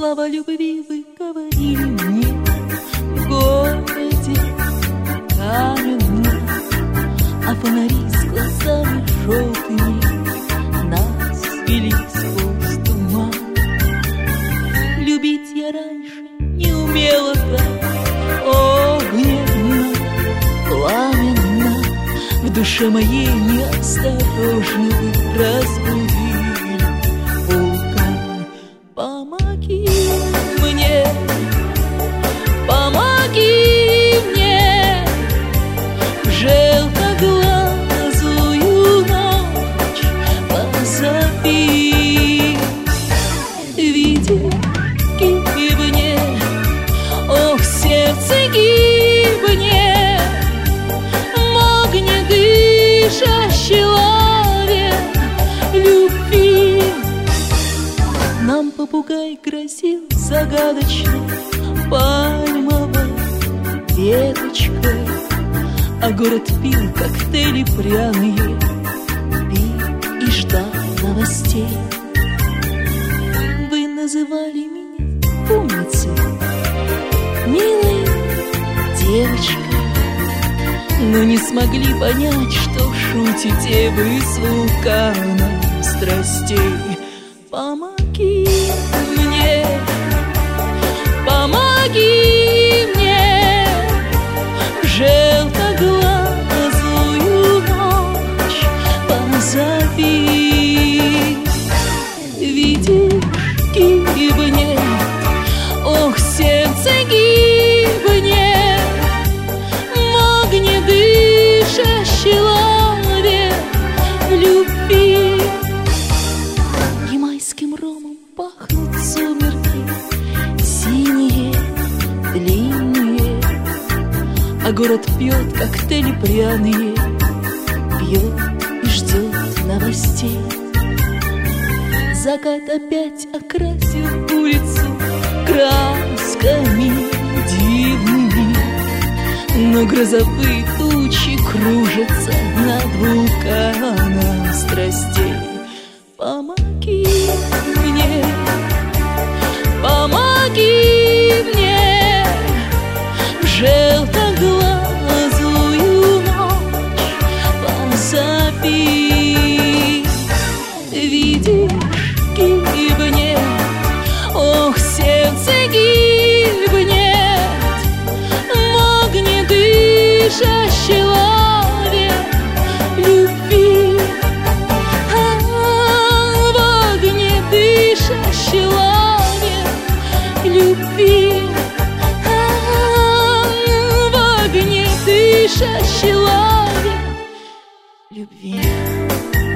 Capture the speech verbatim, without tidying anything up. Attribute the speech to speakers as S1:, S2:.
S1: Слова любви вы говорили мне в городе каменном, а фонари с глазами желтыми нас вели сквозь туман. Любить я раньше не умела так огненно, пламенно. В душе моей неосторожно вы разбудили вулкан. Помоги мне, помоги мне, желтоглазую ночь позови. Видишь, гибнет, ох, сердце гибнет, мог не дышащий ловец любви. Нам попугай грозил загадочной пальмовой веточкой, а город пил коктейли пряные, пил и ждал новостей. Вы называли меня умницей, милой девочкой, но не смогли понять, что шутите вы с вулканом страстей. Помоги мне, помоги мне, желтоглазую ночь позови. Видишь, гибнет, ох, сердце гибнет, мог не дышащий ловец любви. Ямайским ромом пахнут сумерки, синие, длинные, а город пьет коктейли пряные, пьет и ждет новостей. Закат опять окрасил улицу красками дивными, но грозовые тучи кружатся над вулканом страстей. Помоги мне, помоги мне, желтоглазую ночь позови. Видишь, гибнет, ох, сердце гибнет, мог не дышащий ловец любви. В огне дышащий ловец любви, в огне дышащий ловец любви.